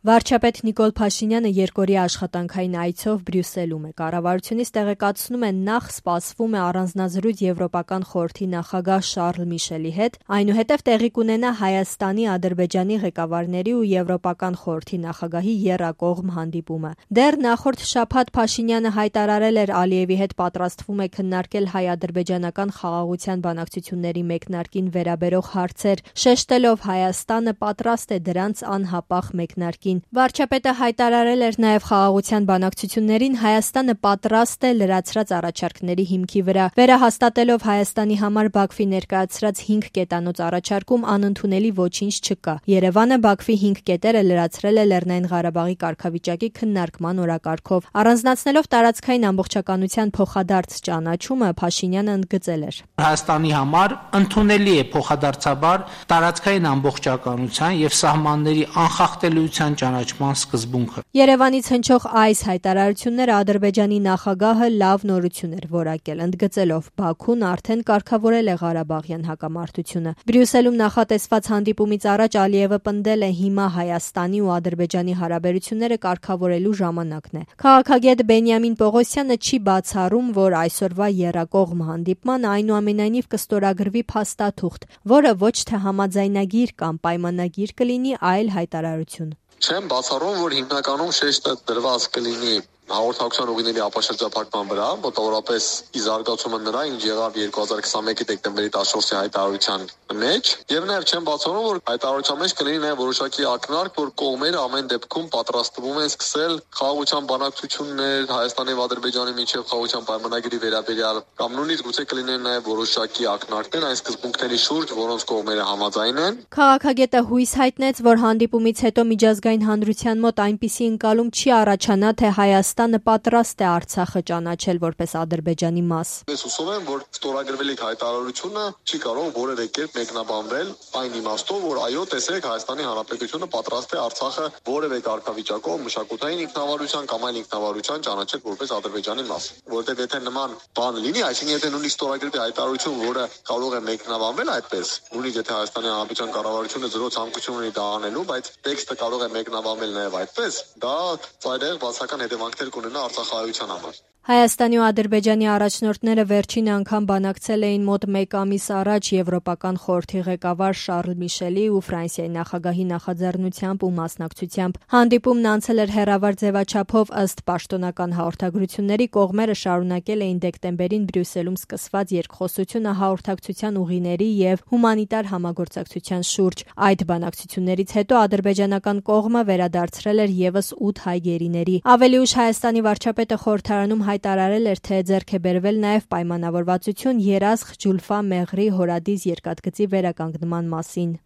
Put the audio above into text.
Վարչապետ Նիկոլ Փաշինյանը երկօրյա աշխատանքային այցով Բրյուսելում է։ Կառավարությունից տեղեկացնում են, նախ սպասվում է առանձնազրույց Եվրոպական խորհրդի նախագահ Շարլ Միշելի հետ, այնուհետև տեղի կունենա Հայաստանի, Ադրբեջանի ղեկավարների ու Եվրոպական խորհրդի նախագահի եռակողմ հանդիպումը։ Դեռ նախորդ շաբաթ Փաշինյանը հայտարարել էր Ալիևի հետ պատրաստվում է քննարկել հայ-ադրբեջանական խաղաղության բանակցությունների մեկնարկին վերաբերող հարցեր, շեշտելով Հայաստանը պատրաստ է դրանց անհապաղ մեկնարկին։ Վարչապետը հայտարարել էր նաև խաղաղության բանակցություններին Հայաստանը պատրաստ է լրացրած առաջարկների հիմքի վրա, վերահաստատելով Հայաստանի համար Բաքվի ներկայացրած 5 կետանոց առաջարկում անընդունելի ոչինչ չկա։ Երևանը Բաքվի 5 կետերը լրացրել է Լեռնային Ղարաբաղի կարգավիճակի քննարկման օրակարգով։ Առանձնացնելով տարածքային ամբողջականության փոխադարձ ճանաչումը, Փաշինյանը ընդգծել էր. Հայաստանի համար ընդունելի է փոխադարձաբար տարածքային ամբողջականության եւ սահմանների անխախտելիության ճանաչման սկզբունքը։ Երևանից հնչող այս հայտարարությունները Ադրբեջանի նախագահը լավ նորություն էր որակել, ընդգծելով Բաքուն արդեն կարգավորել է Ղարաբաղյան հակամարտությունը։ Բրյուսելում նախատեսված հանդիպումից առաջ Ալիևը պնդել է հիմա Հայաստանի ու Ադրբեջանի հարաբերությունները կարգավորելու ժամանակն է։ Քաղաքագետ Բենյամին Պողոսյանը չի բացառում, որ այսօրվա եռակողմ հանդիպման այնուամենայնիվ կստորագրվի փաստաթուղթ, որը ոչ թե համաձայնագիր կամ պայմանագիր կլինի, այլ հայտարարություն։ Չեմ բացառում, որ հիմնականում շեշտը դրված կլինի հաղորդակցության ուղիների ապաշրջափակման վրա, մոտավորապես ի զարգացումը նրա, ինչ եղավ 2021 դեկտեմբերի 14-ի հայտարարության մեջ, եւ նաեւ չեմ բացառում, որ հայտարարության մեջ կլինի նաեւ որոշակի ակնարկ, որ կողմերը ամեն դեպքում պատրաստվում են սկսել խաղաղության բանակցություններ Հայաստանի եւ Ադրբեջանի միջև խաղաղության պայմանագրի վերաբերյալ, կամ նույնիսկ գուցե կլինեն նաեւ որոշակի ակնարկներ այն սկզբունքների շուրջ, որոնց կողմերը համաձայն են։ Քաղաքագետը հույս հայտնեց, որ հանդիպումից հետո միջազգային հանրության մոտ այնպիսի ընկալում չի առաջանա, թե Հայաստանը պատրաստ է Արցախը ճանաչել որպես Ադրբեջանի մաս։ Ես հուսով եմ, որ ստորագրվելիք հայտարարությունը չի կարող որևէ կերպ մեկնաբանվել այն իմաստով, որ այո, տեսեք, Հայաստանի Հանրապետությունը պատրաստ է Արցախը որևէ կարգավիճակով մշակութային ինքնավարության կամ այլ ինքնավարության ճանաչել որպես Ադրբեջանի մաս։ Որտեղ եթե նման բան լինի, այսինքն եթե նույնիսկ ստորագրվի հայտարարություն, որը կարող է մեկնաբանվել այդպես, նույնիսկ եթե Հայաստանի Հանրապետության կառավարությունը զրո ցանկություն ունի դա անելու, բայց տեքստը կարող է մեկնաբանվել նաև այդպես, դա ծայրահեղ բացական հետևանքներ կունենա Արցախահայության համար։ Հայաստանի ու Ադրբեջանի առաջնորդները վերջին անգամ բանակցել էին մոտ 1 ամիս առաջ Եվրոպական խորհրդի ղեկավար Շարլ Միշելի ու Ֆրանսիայի նախագահի նախաձեռնությամբ ու մասնակցությամբ։ Հանդիպումն անցել էր հեռավար ձևաչափով ըստ պաշտոնական հաղորդագրությունների, կողմերը շարունակել էին դեկտեմբերին Բրյուսելում սկսված երկխոսությունը հաղորդակցության ուղիների եւ հումանիտար համագործակցության շուրջ։ Այդ բանակցություններից հետո ադրբեջանական կողմը վերադարձրել էր եւս 8 հայ գերիների։ Ավելի ուշ Հայաստանի վարչապետը խորհրդարանում հայտարարել էր, թե ձեռք է բերվել նաև պայմանավորվածություն Երազղ Ջուլֆա Մեղրի հորադիս երկաթգծի վերականգնման մասին։